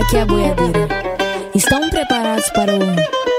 aqui é a boiadeira. Estão preparados para o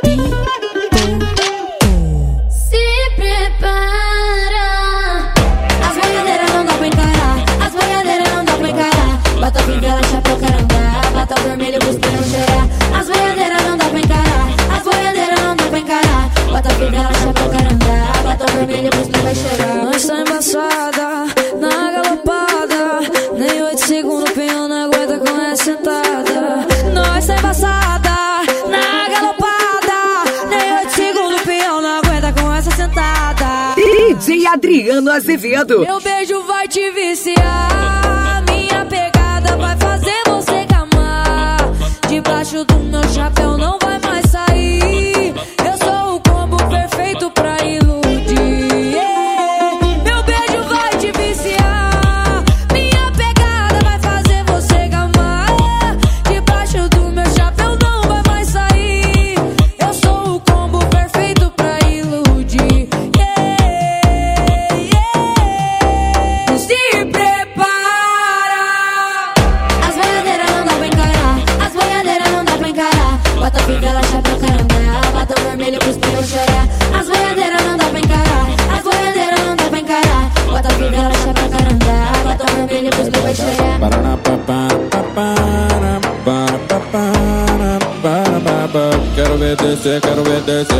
Se prepara. As boiadeiras não dá pra encarar. As boiadeiras não dá pra encarar. Bota fivela, chapéu, caranga. Bota vermelho, cuspir, não cheirar. As boiadeiras não dá pra encarar. As boiadeiras não dá pra encarar. Bota fivela, chapéu, caranga. Bota vermelho, cuspir, vai cheirar. Nós tá embaçada, na galopada. Nem 8 segundos o peão não aguenta com essa sentada. Nós tá embaçada, na galopada. Nem 8 segundos o peão não aguenta com essa sentada. DJ Adriano Azevedo. Meu beijo vai te viciar. Minha pegada vai fazer você gamar. Debaixo do meu chapéu não vai mais sair. Eu sou o combo perfeito pra iludir. Meu beijo vai te viciar. Minha pegada vai fazer você gamar. Debaixo do meu chapéu não vai mais sair. Eu sou o combo perfeito pra iludir. Se prepara. As boiadeiras não dá pra encarar. As boiadeiras não dá pra encarar. Bota fivela, chapéu, caranga. Bota vermelho, cuspir, não chorar. As boiadeiras não dá pra encarar. As boiadeiras não dá pra encarar. Bota fivela, chapéu, caranga. Bota vermelho, cuspir, vai chorar. Quero ver descer, quero ver descer.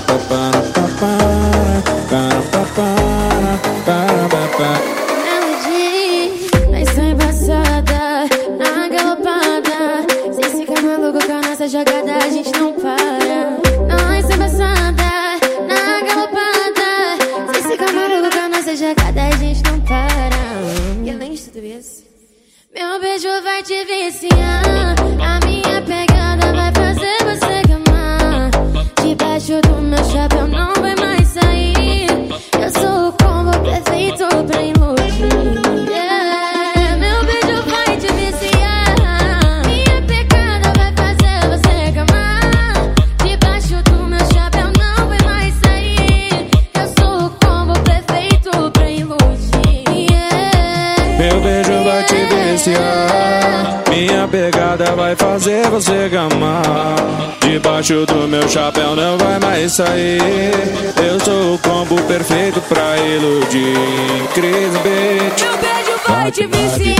Nós tá embaçada, na galopada. Se ficar maluco com a nossa jogada, a gente não para. Nós tá embaçada, na galopada. Se ficar maluco com a nossa jogada, a gente não para. E além de tudo isso, meu beijo vai te viciar. A minha pegada vai fazer você gamar. Debaixo do meu chapéu não vai mais sair. Eu sou o combo perfeito pra iludir. Meu beijo vai te viciar. Minha pegada vai fazer você gamar. Debaixo do meu chapéu não vai mais sair. Eu sou o combo perfeito pra iludir. Meu beijo vai te viciar. Minha pegada vai fazer você gamar. Debaixo do meu chapéu não vai mais sair. Eu sou o combo perfeito pra iludir. Cris Beat. Meu beijo vai te viciar.